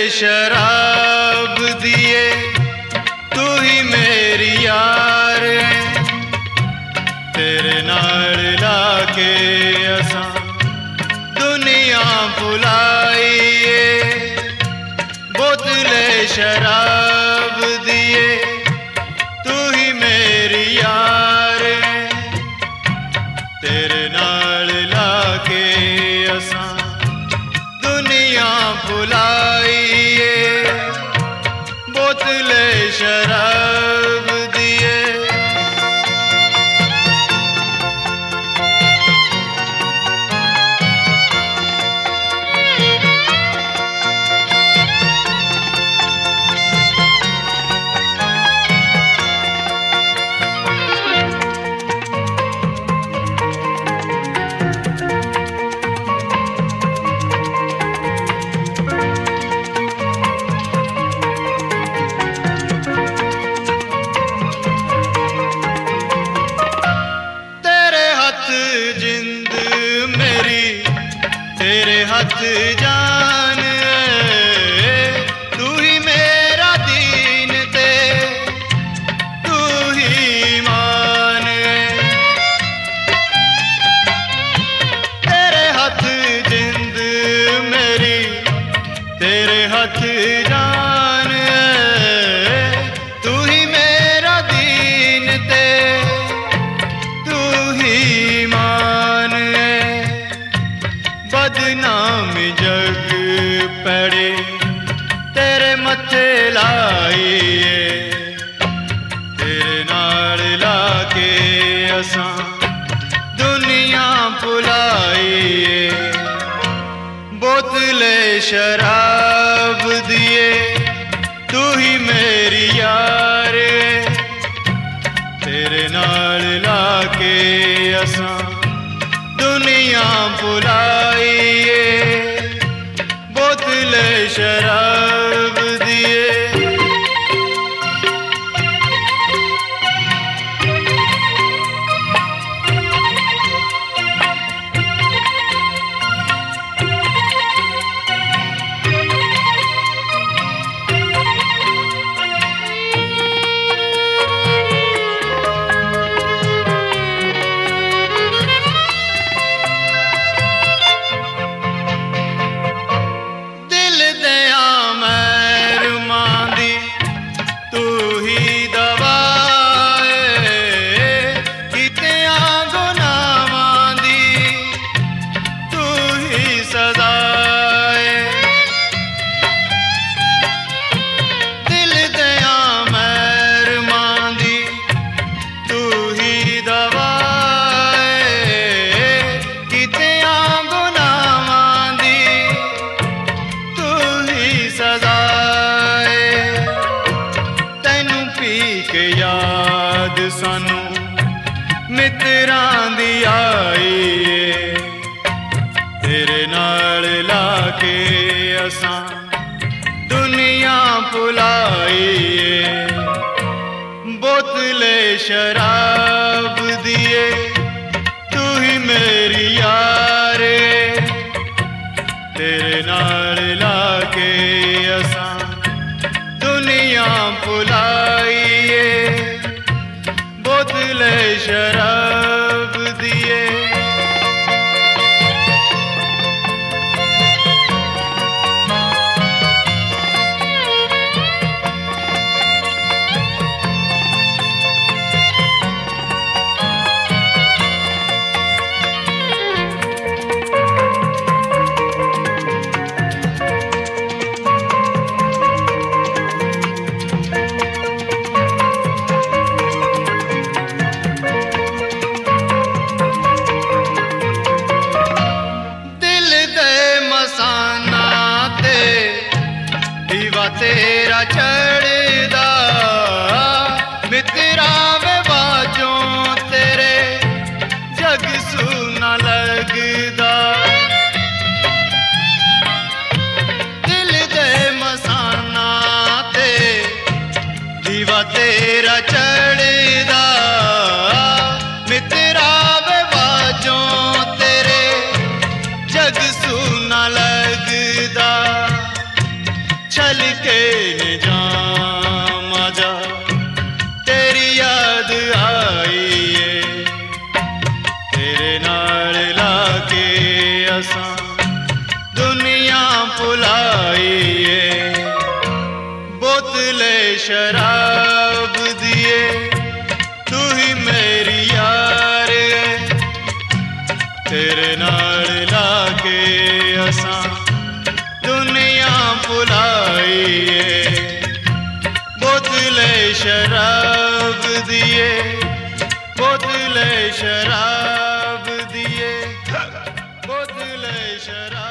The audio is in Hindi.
शराब दिए तू ही मेरी यार है। तेरे नाल लाके असां दुनिया भुलाईए। बोतले शराब दिए तू ही मेरी यार है। तेरे नाल लाके असां दुनिया भुलाईए। बोतले शराब दिए। जिंद मेरी तेरे हाथ जान है। तू ही मेरा दीन ते तू ही मान है। तेरे हाथ जिंद मेरी तेरे हाथ जान है। तू ही मेरा दीन ते बदनाम जग पड़े तेरे मथे लाईए। तेरे नाल लाके असां दुनिया भुलाईए। बोतले शराब दिए तू ही मेरी यार है। तेरे नाल लाके असां दुनिया भुलाईए। बोतले शराब दिए। याद सानू मित्रां दी आई। तेरे नाल लाके असां दुनिया भुलाईए। बोतले शराब दिए तू ही मेरी यार है। तेरे नाल लाके असां दुनिया भुलाईए। बोतले शराब दिए। तेरा चढ़दा मित्रा वे बाजों तेरे जग सूना लगदा। दिल दे मसाना ते दीवा तेरा चढ़दा मित्रा वे बाजों तेरे जग सूना लगदा। ने जाम आजा तेरी याद आई है तेरे नाल लाके असां दुनिया भुलाई है बोतले शराब दिए तू ही मेरी यार है तेरे नाल लाके असां दुनिया भुलाई है बोतले शराब दिए बोतले शराब दिए बोतले शराब